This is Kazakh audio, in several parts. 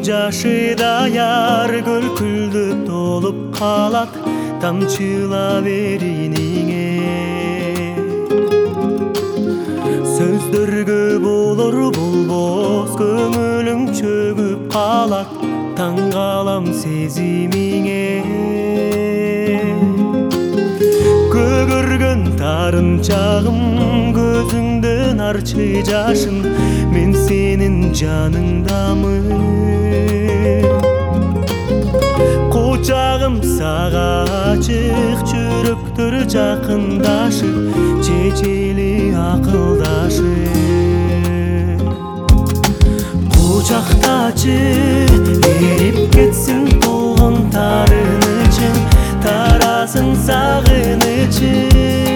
жашы даяр көлкүлдү толуп калат тамчылап эриниңе. Сөздөргө болор болбос көңүлүң чөгүп калат таң калам сезимиңе. Көгөргөн тарынчагым көзүңдөн арчы жашын мен сенин жаныңдамын. Кучагым сага ачык жүрөктөр жакындашып чечели акылдашып. Кучактачы эрип кетсин толгон тарынычым тарасын сагынычым.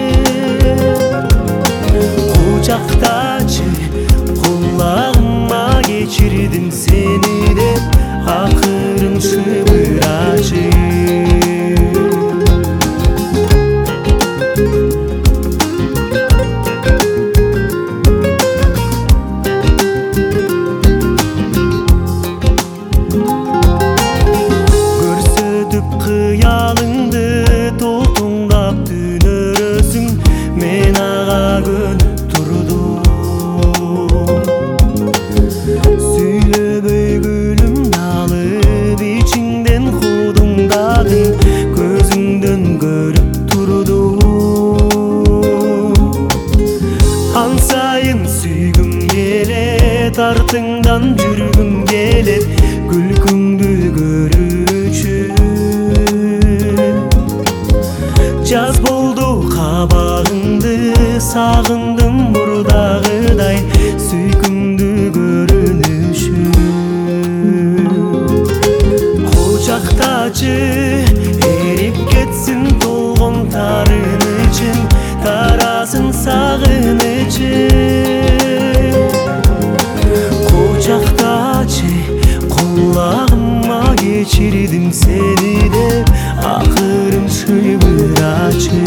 Кучактачы кулагыма кечирдим сени деп акырын шыбырачы. Көрсөтүп кыялыңды толтуңдап түн өрөсүң мен ага көнүп турдум. Сүйлөбөй гүлүм алып ичиңден худуңдадың көзүңдөн көрүп турдум. Ансайын сүйгүм келет артыңдан жүргүм келет күлкүңдү көрүүчү. Жаз болду кабагыңды сагындым мурдагыдай сүйкүмдү көрүнүшү. Кучактачы эрип кетсин толгон тарынычым тарасын сагынычым. Кучактачы кулагыма кечирдим сени деп акырын шыбырачы.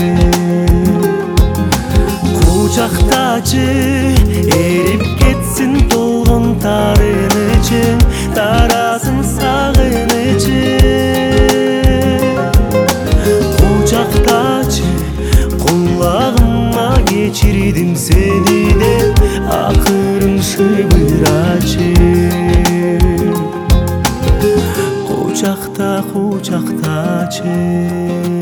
Кучактачы эрип кетсин толгон тарынычым тарасын сагынычым. Кучактачы кулагыма кечирдим сени деп акырын шыбырачы. Кучактачы